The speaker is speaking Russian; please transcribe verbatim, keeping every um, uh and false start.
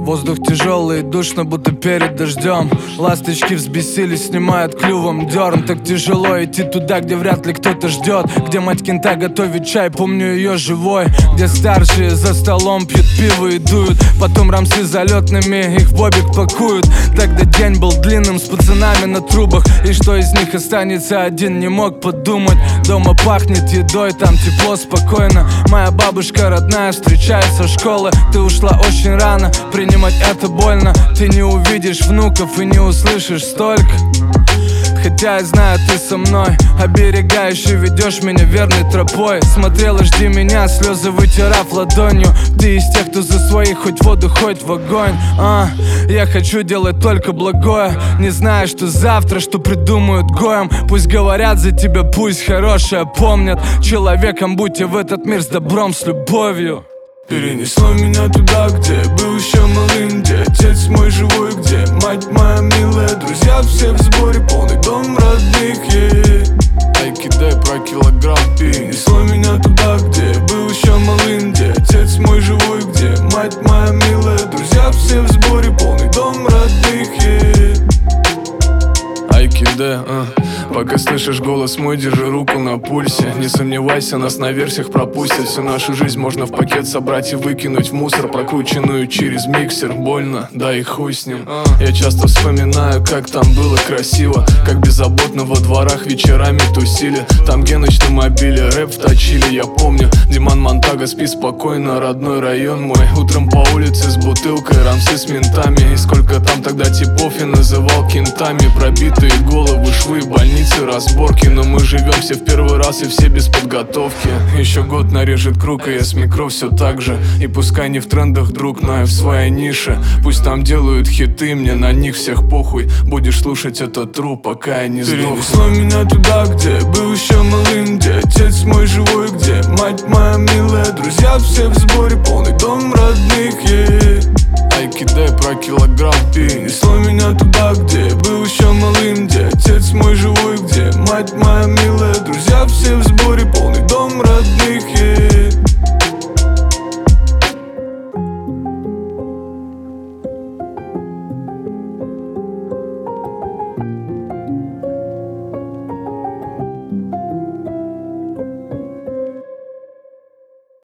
Воздух тяжелый и душно, будто перед дождем. Ласточки взбесились, снимают клювом дерн. Так тяжело идти туда, где вряд ли кто-то ждет, где мать кента готовит чай, помню ее живой. Где старшие за столом пьют пиво и дуют, потом рамсы залетными их в бобик пакуют. Тогда день был длинным, с пацанами на трубах, и что из них останется один, не мог подумать. Дома пахнет едой, там тепло, спокойно. Моя бабушка родная встречает со школы. Ты ушла очень рано, принимать это больно. Ты не увидишь внуков и не услышишь столько. Хотя я знаю, ты со мной, оберегаешь и ведешь меня верной тропой. Смотрела, жди меня, слезы вытирав ладонью. Ты из тех, кто за своих хоть в воду, хоть в огонь. а, Я хочу делать только благое, не знаю, что завтра, что придумают гоем. Пусть говорят за тебя, пусть хорошее помнят. Человеком будь я в этот мир с добром, с любовью. Перенесло меня туда, где был еще малым, где отец мой живой, где мать моя милая. Друзья все в сборе, полный дом родных, yeah. Ай, кидай про килограмм. Перенесло меня туда, где был еще малым, где отец мой живой, где мать моя милая. Друзья все в сборе, полный дом родных, yeah. Айкидэ, а. Пока слышишь голос мой, держи руку на пульсе. Не сомневайся, нас на версиях пропустят. Всю нашу жизнь можно в пакет собрать и выкинуть в мусор, прокрученную через миксер. Больно, да и хуй с ним. Я часто вспоминаю, как там было красиво, как беззаботно во дворах вечерами тусили. Там Геныч на мобиле, рэп вточили. Я помню, Диман Монтага, спи спокойно, родной район мой. Утром по улице с бутылкой, рамсы с ментами. И сколько там тогда типов я называл кентами. Пробитые головы, швы, больницы, разборки. Но мы живем все в первый раз и все без подготовки. Еще год нарежет круг, и я с микро все так же. И пускай не в трендах, друг, но и в своей нише. Пусть там делают хиты, мне на них всех похуй. Будешь слушать это тру, пока я не сдохну. Перенесло меня туда, где был еще малым, где отец мой живой, где мать моя милая. Друзья все в сборе, полный дом родных, yeah. Ай, кидай про килограмм. Перенесло меня туда, где был еще малым, где отец мой живой, где мать моя милая.